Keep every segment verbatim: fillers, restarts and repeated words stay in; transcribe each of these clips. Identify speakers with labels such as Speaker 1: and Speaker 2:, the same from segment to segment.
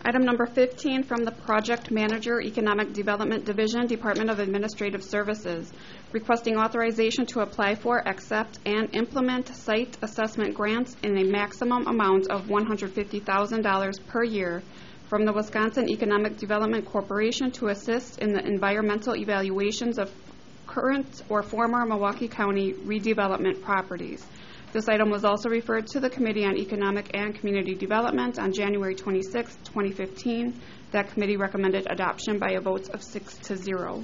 Speaker 1: Item number fifteen from the Project Manager, Economic Development Division, Department of Administrative Services, requesting authorization to apply for, accept, and implement site assessment grants in a maximum amount of one hundred fifty thousand dollars per year from the Wisconsin Economic Development Corporation to assist in the environmental evaluations of current or former Milwaukee County redevelopment properties. This item was also referred to the Committee on Economic and Community Development on January twenty-sixth, twenty fifteen. That committee recommended adoption by a vote of six to zero.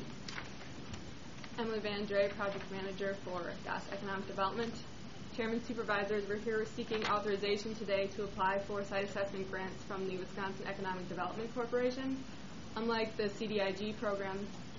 Speaker 2: Emily Van Dre, Project Manager for D A S Economic Development. Chairman, Supervisors, we're here seeking authorization today to apply for site assessment grants from the Wisconsin Economic Development Corporation. Unlike the C D I G program,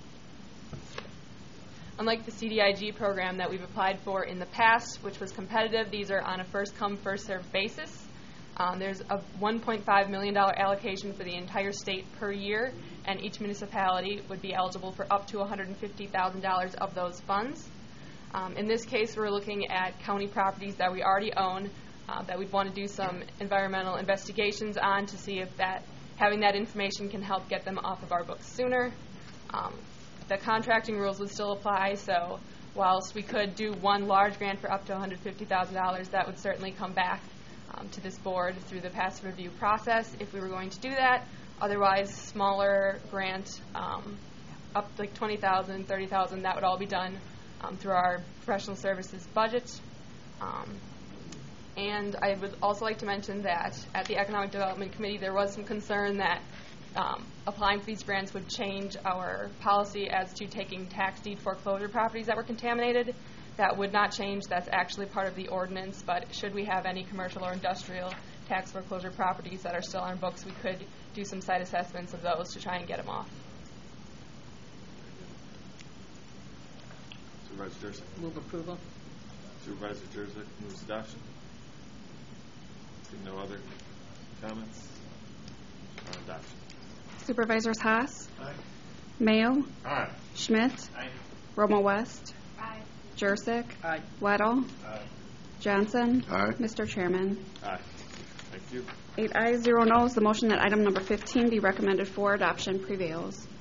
Speaker 2: Unlike the C D I G program that we've applied for in the past, which was competitive, these are on a first-come, first-served basis. Um, there's a one point five million dollars allocation for the entire state per year, and each municipality would be eligible for up to one hundred fifty thousand dollars of those funds. Um, in this case, we're looking at county properties that we already own, uh, that we'd want to do some environmental investigations on to see if that having that information can help get them off of our books sooner. Um, The contracting rules would still apply, so whilst we could do one large grant for up to one hundred fifty thousand dollars, that would certainly come back um, to this board through the passive review process if we were going to do that. Otherwise, smaller grant, um, up like twenty thousand dollars, thirty thousand dollars, that would all be done um, through our professional services budget. Um, and I would also like to mention that at the Economic Development Committee, there was some concern that Um, applying for these grants would change our policy as to taking tax deed foreclosure properties that were contaminated. That would not change. That's actually part of the ordinance, but should we have any commercial or industrial tax foreclosure properties that are still on our books, we could do some site assessments of those to try and get them off.
Speaker 3: Supervisor Jurczyk.
Speaker 4: Move approval.
Speaker 3: Supervisor Jurczyk moves adoption. See no other comments on adoption.
Speaker 1: Supervisors Haas,
Speaker 3: Aye.
Speaker 1: Mayo,
Speaker 3: Aye.
Speaker 1: Schmidt,
Speaker 3: Aye.
Speaker 1: Romo West,
Speaker 2: Aye.
Speaker 1: Jurczyk,
Speaker 4: Aye.
Speaker 1: Weddle,
Speaker 3: Aye.
Speaker 1: Johnson.
Speaker 5: Aye.
Speaker 1: Mister Chairman.
Speaker 3: Aye. Thank you.
Speaker 1: Eight ayes, zero noes. The motion that item number fifteen be recommended for adoption prevails.